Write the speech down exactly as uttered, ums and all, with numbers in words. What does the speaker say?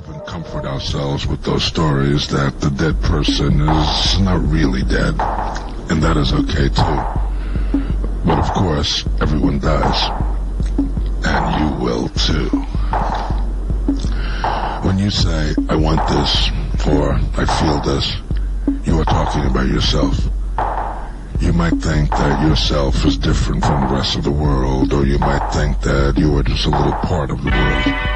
even comfort ourselves with those stories that the dead person is not really dead, and that is okay too. But of course, everyone dies, and you will too. When you say, I want this, or I feel this, you are talking about yourself. You might think that yourself is different from the rest of the world, or you might think that you are just a little part of the world.